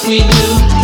we do.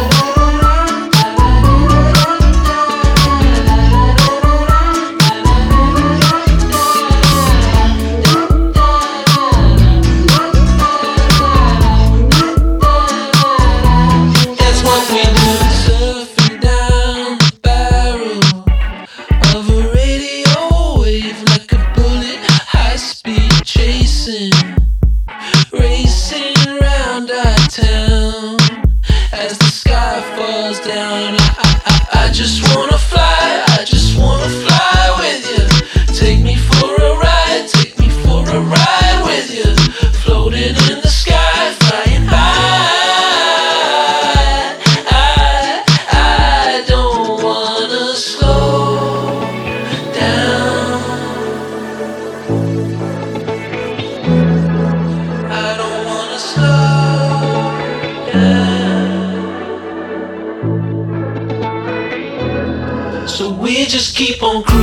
That's what we do. Surfing down the barrel of a radio wave like a bullet, high speed chasing, racing round our town as the sky falls down. I just wanna fly, I just wanna fly with you. Take me for a ride, take me for a ride with you. Floating in the sky, flying high. I don't wanna slow down. I don't wanna slow down. So we just keep on cruising.